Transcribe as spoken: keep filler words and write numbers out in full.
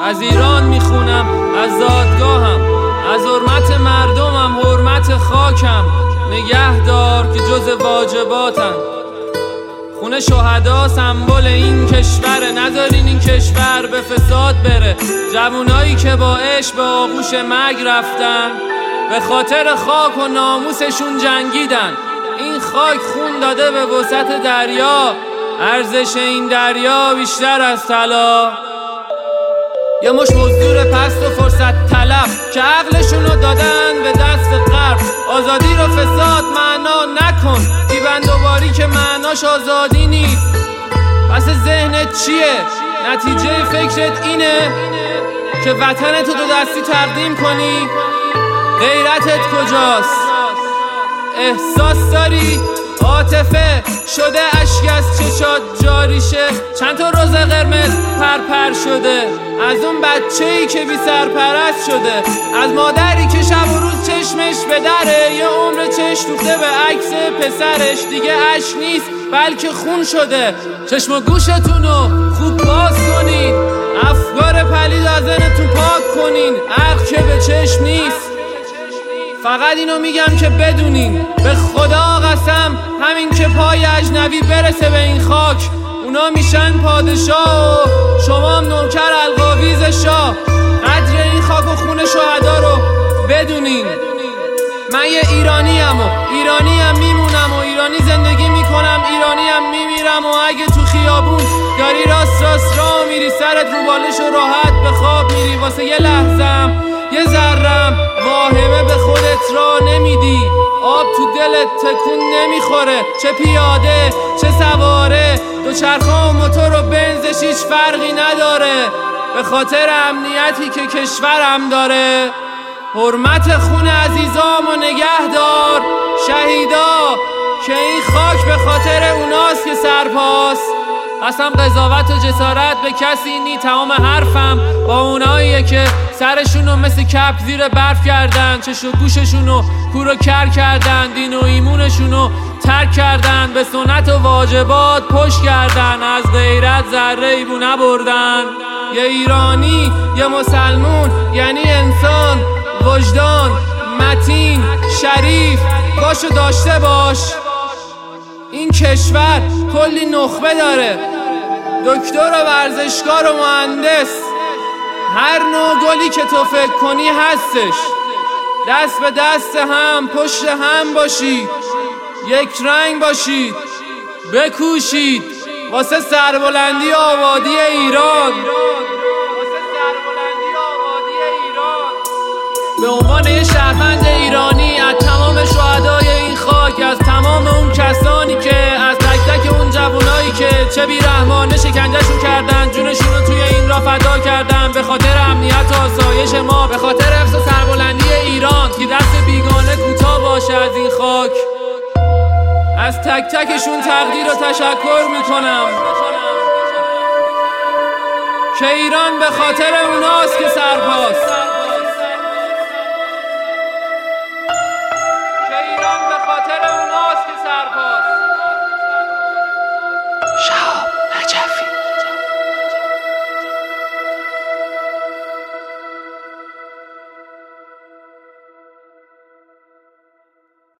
از ایران میخونم، از زادگاهم، از حرمت مردمم، حرمت خاکم نگهدار که جز واجباتم. خونه شهدا سمبل این کشوره، نذارین این کشور به فساد بره. جوونایی که با عشق به آغوش مرگ رفتن، به خاطر خاک و ناموسشون جنگیدن. این خاک خون داده به وسط دریا، ارزش این دریا بیشتر از طلا. یه مش مزدور پست و فرصت طلب که عقلشونو دادن به دست غرب. آزادی رو فساد معنا نکن، دیبندوباری که معناش آزادی نیست. پس ذهنت چیه؟ نتیجه فکرت اینه که وطنتو دو دستی تقدیم کنی؟ غیرتت کجاست؟ احساس داری؟ عاطفه شده اشک از چشات جاری شه؟ چند تا روز قرمز پرپر شده از اون بچه‌ای که بی سرپرست شده، از مادری که شب و روز چشمش به دره، یه عمر چشم دوخته به عکس پسرش. دیگه اشک نیست بلکه خون شده. چشم و گوشتونو خوب باز کنین، افکار پلید از ذهنتون پاک کنین. عقل که به چشم نیست. فقط اینو میگم که بدونین، به خدا قسم همین که پای اجنبی برسه به این خاک، اونا میشن پادشاه و شما هم نوکر القاویز شاه. قدر این خاک و خون شهدا رو بدونین. من یه ایرانی ام و ایرانی هم میمونم و ایرانی زندگی میکنم، ایرانی هم میمیرم. و اگه تو خیابون داری راست راست راه میری، سرت رو بالش و راحت به خواب میری، واسه یه لحظم یه ذرم واهمه به خودت را نمیدی. آب تو دلت تکون نمیخوره، چه پیاده چه سواره، دوچرخه و موتور و بنزش هیچ فرقی نداره. به خاطر امنیتی که کشورم داره، حرمت خون عزیزام و نگهدار شهیدا که این خاک به خاطر اوناست که سرپاس. قسم قضاوت و جسارت به کسی نی، تمام حرفم با اوناییه که سرشونو مثل کپ زیر برف کردن، چشم و گوششونو کور و کر کردن، دین و ایمونشونو ترک کردن، به سنت و واجبات پشت کردن، از غیرت ذره ای بو نبردن. یه ایرانی یه مسلمون یعنی انسان وجدان متین شریف باش و داشته باش. این کشور کلی نخبه داره، دکتر و ورزشکار و مهندس، هر نوع گلی که تو فکر کنی هستش. دست به دست هم پشت هم باشید، یک رنگ باشید، بکوشید واسه سربلندی آبادی ایران. به عنوان یه شهروند ایرانی، از تمام شهدای این خاک، از تمام اون کسانی که از تک تک اون جوانایی که چه بی‌رحمانه شکنجهشون کردن، جونشونو توی این راه فدا کردن به خاطر امنیت و آسایش ما، به خاطر حفظ و سربلندی ایران، که دست بیگانه کوتاه باشه از این خاک. از تک تکشون تقدیر و تشکر میکنم که ایران به خاطر اوناست که سرپاس.